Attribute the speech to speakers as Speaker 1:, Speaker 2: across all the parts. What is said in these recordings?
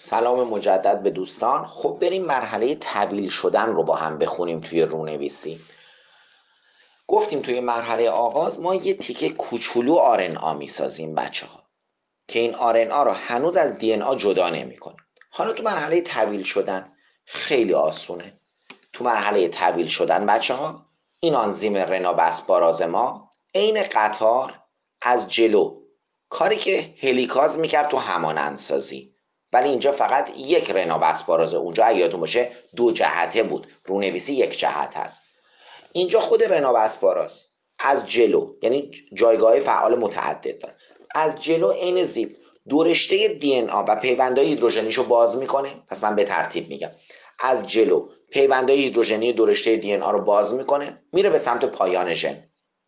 Speaker 1: سلام مجدد به دوستان. خب بریم مرحله طویل شدن رو با هم بخونیم توی رونویسی. گفتیم توی مرحله آغاز ما یه تیکه کوچولو RNA میسازیم بچه ها که این RNA رو هنوز از DNA جدا نمی کنیم. حالا تو مرحله طویل شدن خیلی آسونه. تو مرحله طویل شدن بچه ها این آنزیم رنابسپاراز ما عین قطار از جلو کاری که هلیکاز میکرد تو همانندسازی، ولی اینجا فقط یک رنابسپارازه. اونجا یادتون باشه دو جهته بود، رونویسی یک جهت هست. اینجا خود رنابسپاراز از جلو، یعنی جایگاه فعال متعدد داره، از جلو عین زیپ دو رشته دی و پیوندهای هیدروژنیشو باز میکنه. پس من به ترتیب میگم. از جلو پیوندهای هیدروژنی دو رشته دی رو باز میکنه، میره به سمت پایان ژن.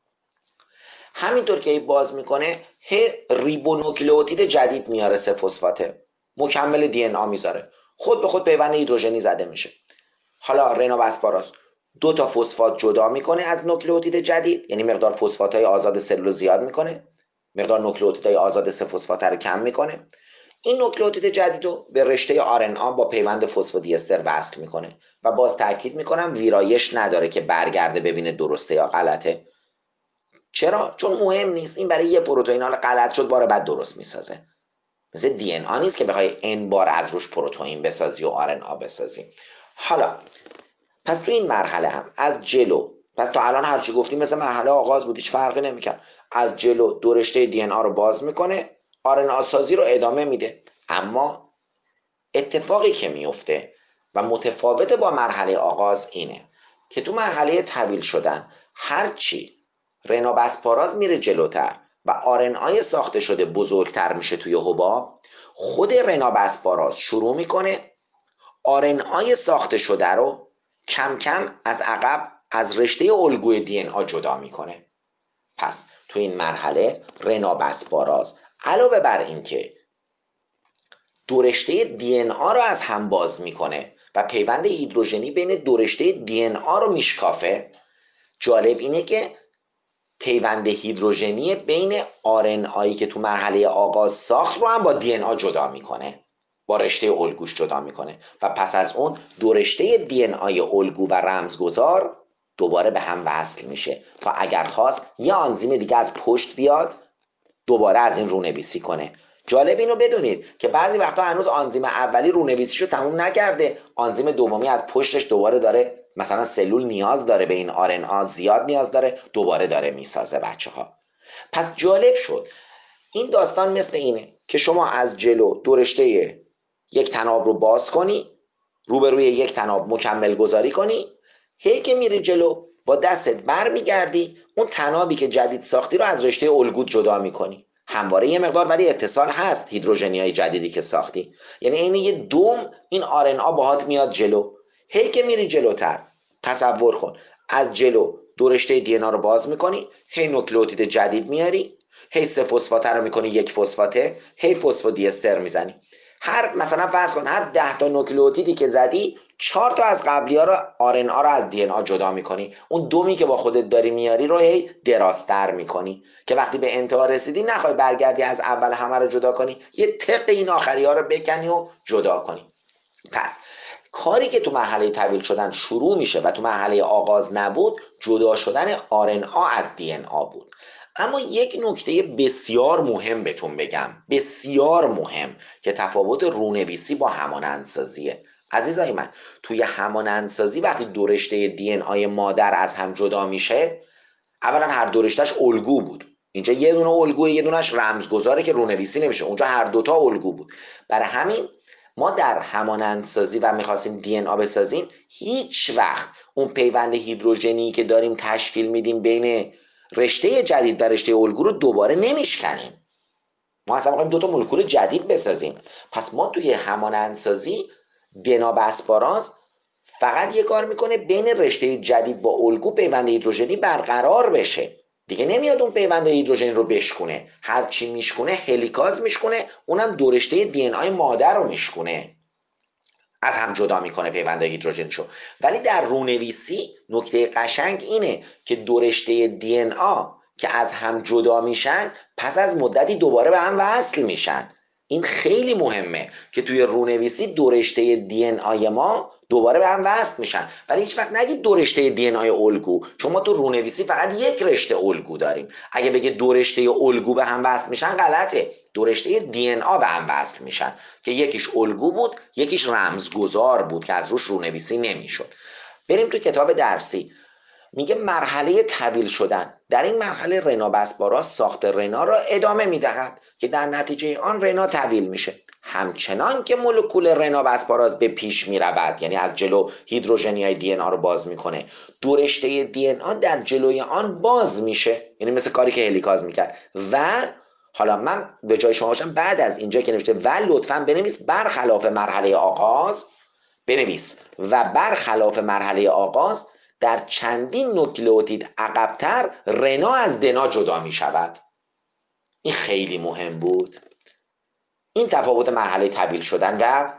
Speaker 1: همینطور که باز میکنه ریبونوکلئوتید جدید میاره، 3 فسفاته مکمل دی میذاره، خود به خود پیوند هیدروژنی زده میشه. حالا رنابسپاراز 2 تا فسفات جدا میکنه از نوکلئوتید جدید، یعنی مقدار فسفات‌های آزاد سلول زیاد میکنه، مقدار نوکلئوتیدهای آزاد 3 فسفات رو کم میکنه. این نوکلئوتید جدید رو به رشته RNA با پیوند فسفودی استر وصل میکنه و باز تاکید میکنم ویرایش نداره که برگرده ببینه درسته یا غلطه. چرا؟ چون مهم نیست. این برای یه پروتئین حالا غلط شد بار بعد درست میسازه. مثل DNA نیست که بخوای n بار از روش پروتئین بسازی و RNA بسازی. حالا پس تو این مرحله هم از جلو، پس تا الان هرچی گفتیم مثل مرحله آغاز بود، هیچ فرقی نمیکرد. از جلو دو رشته دی ان رو باز میکنه، RNA سازی رو ادامه میده. اما اتفاقی که میفته و متفاوت با مرحله آغاز اینه که تو مرحله طویل شدن هرچی رنابسپاراز میره جلوتر و RNA ساخته شده بزرگتر میشه توی حباب، خود رنابسپاراز شروع میکنه RNA ساخته شده رو کم کم از عقب از رشته الگوی دی ان جدا میکنه. پس تو این مرحله رنابسپاراز علاوه بر این که دو رشته دی ان رو از هم باز میکنه و پیوند هیدروژنی بین دو رشته دی ان رو میشکافه، جالب اینه که پیوند هیدروژنی بین RNA که تو مرحله آغاز ساخت رو هم با دی ان جدا میکنه، با رشته الگوش جدا میکنه و پس از اون دو رشته دی ان الگو و رمزگذار دوباره به هم وصل میشه تا اگر خواست یه آنزیم دیگه از پشت بیاد دوباره از این رونویسی کنه. جالب اینو بدونید که بعضی وقتا هنوز آنزیم اولی رونویسیشو تموم نکرده، آنزیم دومی از پشتش دوباره داره، مثلا سلول نیاز داره به این RNA، زیاد نیاز داره، دوباره داره میسازه بچه ها. پس جالب شد. این داستان مثل اینه که شما از جلو دو رشته یک تناب رو باز کنی، روبروی یک تناب مکمل گذاری کنی، هی که میری جلو با دستت بر میگردی اون تنابی که جدید ساختی رو از رشته الگو جدا میکنی. همواره یه مقدار ولی اتصال هست، هیدروژنی های جدیدی که ساختی، یعنی این یه دوم این RNA باهات میاد جلو. هی که میری جلوتر تصور کن از جلو دو رشته دی رو باز میکنی، هی نوکلئوتید جدید میاری، هی 3 فسفاته رو میکنی 1 فسفاته، هی فسفودی استر میزنی. هر مثلا فرض کن هر 10 تا نوکلئوتیدی که زدی 4 تا از قبلی ها رو RNA رو از دی ان جدا میکنی، اون دومی که با خودت داری میاری رو هی دراستر میکنی که وقتی به انتها رسیدی نخوای برگردی از اول همه رو جدا کنی، یه تق این آخری ها رو بکنی و جدا کنی. پس کاری که تو مرحله طویل شدن شروع میشه و تو مرحله آغاز نبود، جدا شدن RNA از دی ان بود. اما یک نکته بسیار مهم بهتون بگم، بسیار مهم، که تفاوت رونویسی با همانندسازیه. عزیزای من، توی همانندسازی وقتی دو رشته دی ان مادر از هم جدا میشه، اولا هر دو رشتهش الگو بود، اینجا یه دونه الگوه یه دونهش رمزگذاره که رونویسی نمیشه، اونجا هر دوتا الگو بود. برای همین ما در همانندسازی و میخواستیم دی ان بسازیم، هیچ وقت اون پیوند هیدروژنی که داریم تشکیل میدیم بین رشته جدید و رشته الگو رو دوباره نمیشکنیم. ما اصلا میخوایم 2 تا مولکول جدید بسازیم. پس ما توی همانندسازی رنابسپاراز فقط یه کار میکنه بین رشته جدید با الگو پیوند هیدروژنی برقرار بشه، دیگه نمیاد اون پیوند هیدروژنی رو بشکونه. هر چی میشکونه هلیکاز میشکونه، اونم دو رشته دی ان مادر رو میشکونه، از هم جدا میکنه پیوند هیدروژنیشو. ولی در رونویسی نکته قشنگ اینه که دو رشته دی ان که از هم جدا میشن پس از مدتی دوباره به هم وصل میشن. این خیلی مهمه که توی رونویسی دو رشته دی ان آی ما دوباره به هم وصل میشن. ولی هیچ وقت نگید دو رشته دی ان آی الگو، چون ما تو رونویسی فقط یک رشته الگو داریم. اگه بگه دو رشته الگو به هم وصل میشن غلطه. دو رشته دی ان آ به هم وصل میشن که یکیش الگو بود، یکیش رمزگذار بود که از روش رونویسی نمیشد. بریم تو کتاب درسی. میگه مرحله طویل شدن. در این مرحله رنا بسپاراس ساخت رنا را ادامه میدهد که در نتیجه آن رنا طویل میشه. همچنان که مولکول رنا بسپاراس به پیش میرود، یعنی از جلو هیدروژنی های دی ان آ رو باز میکنه، دو رشته دی ان آ در جلوی آن باز میشه، یعنی مثل کاری که هلیکاز میکرد. و حالا من به جای شما باشم بعد از اینجا که نوشته و لطفا بنویس برخلاف مرحله آغاز، بنویس و برخلاف مرحله آغاز در چندین نوکلئوتید عقب‌تر رنا از دنا جدا می شود. این خیلی مهم بود. این تفاوت مرحله طویل شدن و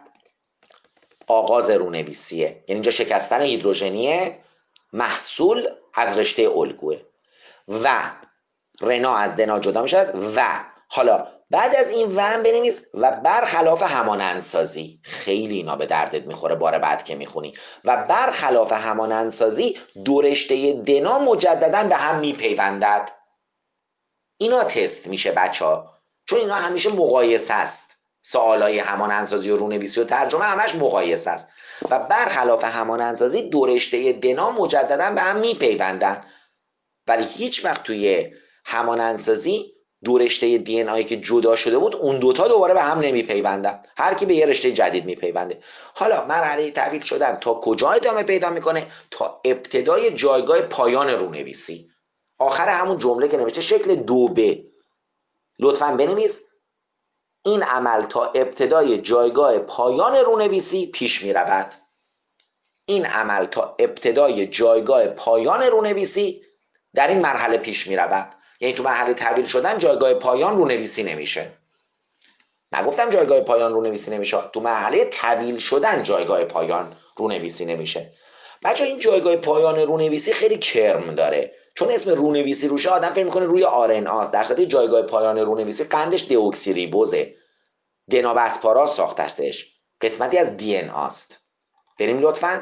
Speaker 1: آغاز رونویسیه. یعنی اینجا شکستن هیدروژنی محصول از رشته الگوه و رنا از دنا جدا می شود. و حالا بعد از این و هم بنویس و برخلاف همانندسازی. خیلی اینا به دردت میخوره بار بعد که میخونی. و برخلاف همانندسازی دو رشته دنا مجددا به هم میپیوندد. اینا تست میشه بچه‌ها، چون اینا همیشه مقایسه است. سوالای همانندسازی و رونویسی و ترجمه همش مقایسه است. و برخلاف همانندسازی دو رشته دنا مجددا به هم میپیوندن. ولی هیچ وقت توی همانندسازی دو رشته دی ان آی که جدا شده بود اون دوتا دوباره به هم نمیپیوندن، هر کی به یه رشته جدید میپیونده. حالا مرحله طویل شدن تا کجا ادامه پیدا میکنه؟ تا ابتدای جایگاه پایان رونویسی. آخر همون جمله که نوشته شکل 2B لطفا بنویس این عمل تا ابتدای جایگاه پایان رونویسی پیش میرود. این عمل تا ابتدای جایگاه پایان رونویسی در این مرحله پیش می رود. یعنی تو مرحله طویل شدن جایگاه پایان رونویسی نمیشه. نگفتم جایگاه پایان رونویسی نمیشه، تو مرحله طویل شدن جایگاه پایان رونویسی نمیشه. بچه این جایگاه پایان رونویسی خیلی کرم داره، چون اسم رونویسی روشه آدم فکر میکنه روی آر ان آست، در صورتی جایگاه پایان رونویسی قندش دئوکسیریبوزه. دنا بسپاراس ساختش، قسمتی از دی ان آست. بریم لطفاً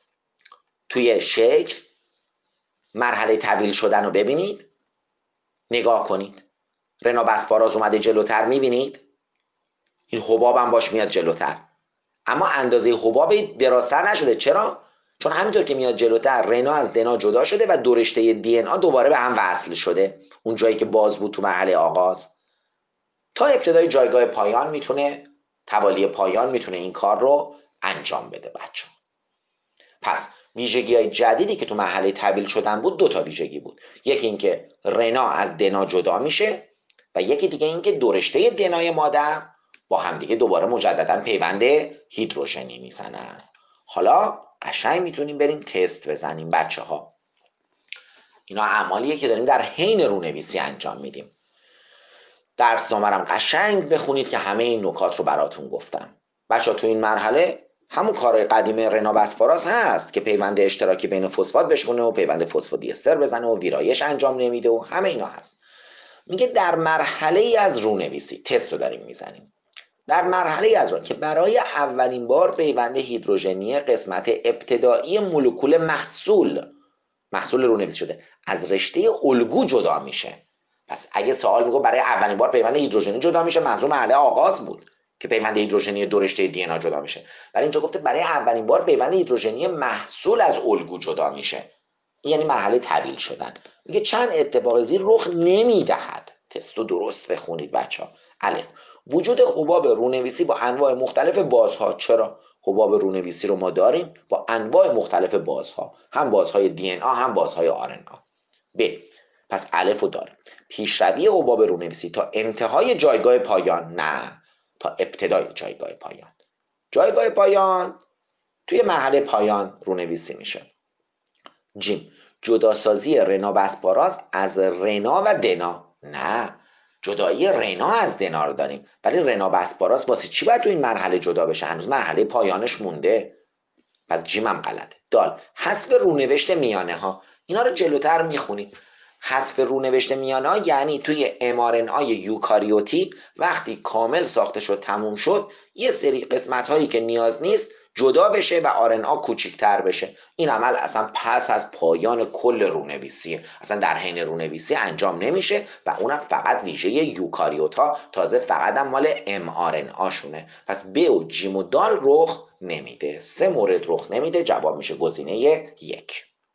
Speaker 1: توی شکل مرحله طویل شدن رو ببینید، نگاه کنید. رنا بسپاراس اومده جلوتر، میبینید این حباب هم باش میاد جلوتر، اما اندازه حباب درازتر نشده. چرا؟ چون همینطور که میاد جلوتر رنا از دنا جدا شده و دو رشته دی ان آ دوباره به هم وصل شده. اون جایی که باز بود تو مرحله آغاز تا ابتدای جایگاه پایان میتونه، توالی پایان میتونه این کار رو انجام بده بچه. پس ویژگی های جدیدی که تو مرحله طویل شدن بود، دو تا ویژگی بود. یکی این که رنا از دنا جدا میشه و یکی دیگه این که دو رشته دنای مادر با همدیگه دوباره مجددا پیوند هیدروژنی میزنن. حالا قشنگ میتونیم بریم تست بزنیم بچه ها. اینا اعمالیه که داریم در حین رونویسی انجام میدیم. درس نامرم قشنگ بخونید که همه این نکات رو براتون گفتم. بچه ها تو این مرحله همون کار قدیم رنا بسپاراس هست که پیوند اشتراکی بین فسفات بشکنه و پیوند فسفودی استر بزنه و ویرایش انجام نمیده و همه اینا هست. میگه در مرحله ای از رونویسی تست رو داریم میزنیم. در مرحله ای از که برای اولین بار پیوند هیدروژنی قسمت ابتدایی مولکول محصول رونویسی شده از رشته الگو جدا میشه. پس اگه سوال میگه برای اولین بار پیوند هیدروژنی جدا میشه، منظور مرحله آغاز بود که پیوند هیدروژنی دو رشته دی ان آ جدا میشه. ولی اینجا گفته برای اولین بار پیوند هیدروژنی محصول از الگو جدا میشه. یعنی مرحله طویل شدن. میگه چند اتفاق زیر رخ نمیدهد. تستو درست بخونید بچه ها. الف، وجود حباب رونویسی با انواع مختلف بازها. چرا؟ حباب رونویسی رو ما داریم با انواع مختلف بازها، هم بازهای دی ان آ هم بازهای آر ان آ. ب، پس الف رو داریم. پیشروی حباب رونویسی تا انتهای جایگاه پایان، نه، تا ابتدای جایگاه پایان. جایگاه پایان توی مرحله پایان رونویسی میشه. جیم، جداسازی رنا بسپاراس از رنا و دنا. نه، جدایی رنا از دنا رو داریم، ولی رنا بسپاراس واسه چی باید تو این مرحله جدا بشه؟ هنوز مرحله پایانش مونده. پس جیم هم غلطه. دال، حذف رونوشت میانه ها. اینا رو جلوتر میخونید. حذف رونوشت میانا یعنی توی mRNA یوکاریوتیک وقتی کامل ساخته شد تموم شد یه سری قسمت هایی که نیاز نیست جدا بشه و آرنا کوچیک‌تر بشه. این عمل اصلا پس از پایان کل رونویسیه، اصلا در حین رونویسی انجام نمیشه و اونم فقط ویژه یوکاریوت ها، تازه فقط هم مال mRNA شونه. پس ب و جیم و دال رخ نمیده. 3 مورد رخ نمیده، جواب میشه گزینه 1.